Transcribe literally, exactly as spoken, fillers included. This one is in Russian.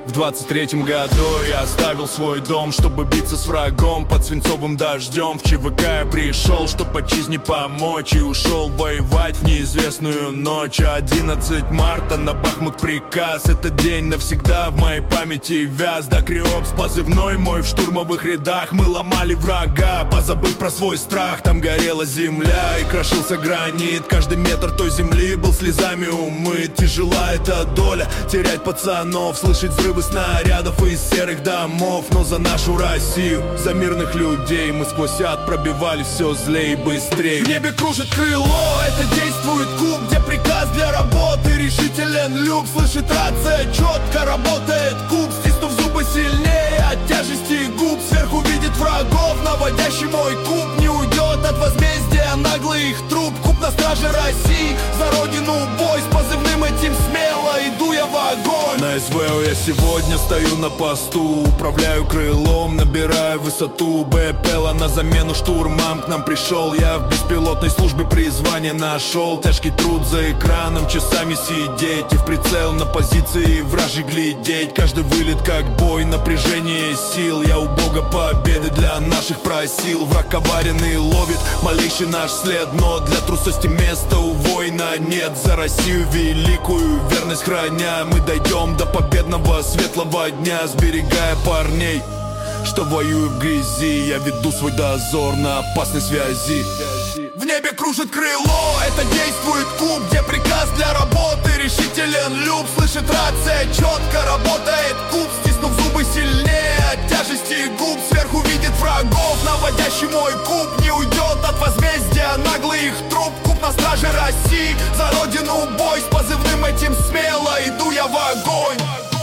В двадцать третьем году я оставил свой дом, чтобы биться с врагом под свинцовым дождем. В ЧВК я пришел, чтоб отчизне помочь, и ушел воевать в неизвестную ночь. Одиннадцать марта, на Бахмут приказ. Этот день навсегда в моей памяти вяз. Да, Криопс, позывной мой в штурмовых рядах. Мы ломали врага, позабыв про свой страх. Там горела земля и крошился гранит. Каждый метр той земли был слезами умыт. Тяжела эта доля, терять пацанов, слышать взрывы снарядов из серых домов. Но за нашу Россию, за мирных людей мы сквозь ад пробивали все злее и быстрее. В небе кружит крыло, это действует куб, где приказ для работы решителен люк. Слышит рация, четко работает куб, стиснув зубы сильнее от тяжести губ. Сверху видит врагов, наводящий мой куб. Не уйдет от возмездия наглый их труп. Куб на страже России, за родину бой. С позывным этим смело иду я в огонь. На СВО я сегодня стою на посту, управляю крылом, набираю высоту. БПЛа на замену штурмам к нам пришел. Я в беспилотной службе призвание нашел. Тяжкий труд за экраном, часами сидеть и в прицел на позиции вражей глядеть. Каждый вылет как бой, напряжение сил. Я у Бога победы для наших просил. Враг коварен и ловит малейший наш след, но для трусости места у воина нет. За Россию великую верность храня, мы дойдем до победного светлого дня. Сберегая парней, что воюют в грязи, я веду свой дозор на опасной связи. В небе кружит крыло, это действует куб, где приказ для работы решителен люб. Слышит рация, четко работает куб, стиснув зубы сильнее от тяжести губ. Сверху видит врагов, наводящий мой куб. Не уйдет от возмездия наглый их труп. Куб на страже России, за родину бой. С позывным этим смело иду я в огонь.